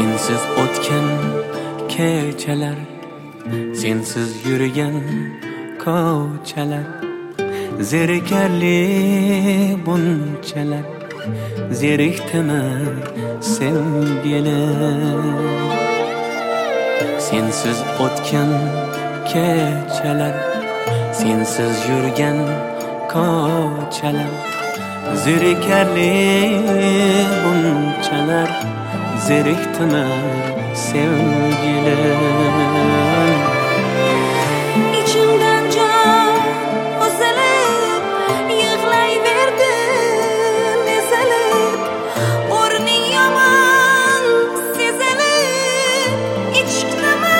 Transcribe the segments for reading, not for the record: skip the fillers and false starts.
Sensiz o'tgan kechalar, sensiz yurgan ko'chalar, zerikarli bunchalar, zerikdimi sevgilim? Sensiz o'tgan kechalar, sensiz yurgan ko'chalar, zerikarli bunchalar, zerikdimi sevgilim? İçimden can uzalib, yig'layverdim ezilib, o'rning yomon sezilib, echikdimi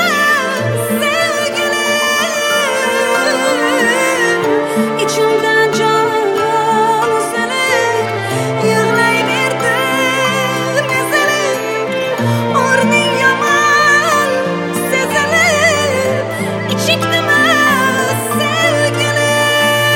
sevgilim? İçimden can uzalib, yig'layverdim ezilib, o'rning yomon sezilib, echikdimi sevgilim?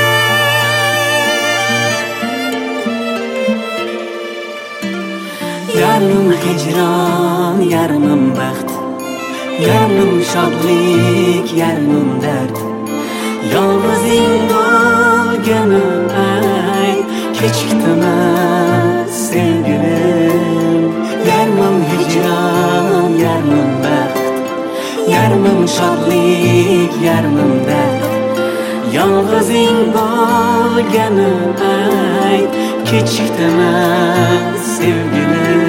Yarmim hicron, yarmim baxt, yarmim shodlik, yarmim dard. Yolg'izing bo'lganim ayt, kechikdimi sevgilim? Yarmim hicron, yarmim baxt, yarmim shodlik, yarmim dard. Yolg'izing bo'lganim ayt, kechikdimi sevgilim?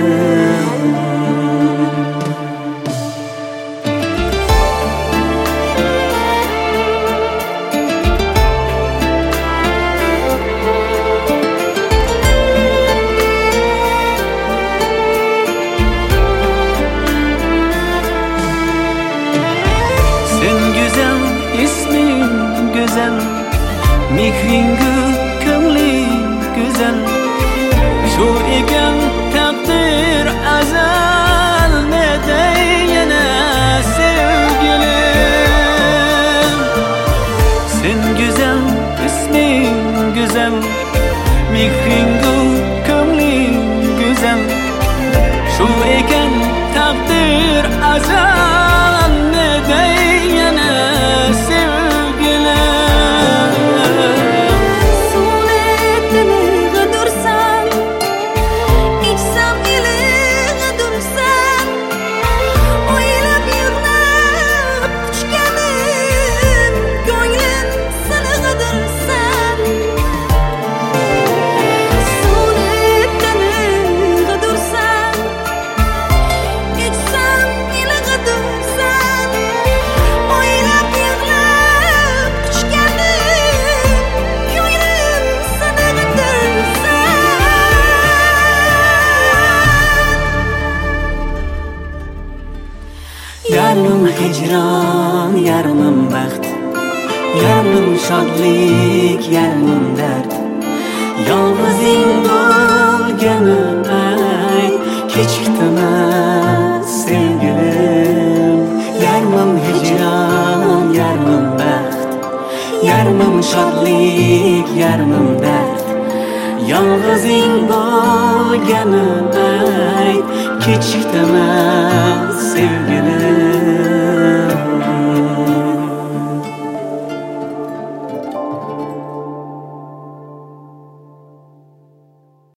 Sen güzel, ismin güzel, mehring ko'ngling güzel. Shu ekan taqdir azal, ne deyana sevgilim? Sen güzel, ismin güzel, mehring ko'ngling güzel. Shu ekan taqdir azal, ne deyana sevgilim? So'letini g'idursan, ichsam ilig'i dursan, o'ylab yig'lab quchganim, ko'nglim silig'idirsan. So'letini g'idursan, ichsam ilig'i dursan, o'ylab yig'lab quchganim, ko'nglim silig'idirsan. Yarmim hicron, yarmim baxt, yarmim shodlik, yarmim dard. Yolg'izing bo'lganim ayt, kechikdimi sevgilim? Yarmim hicron, yarmim baxt, yarmim shodlik, yarmim dard. Yolg'izing bo'lganim ayt, kechikdimi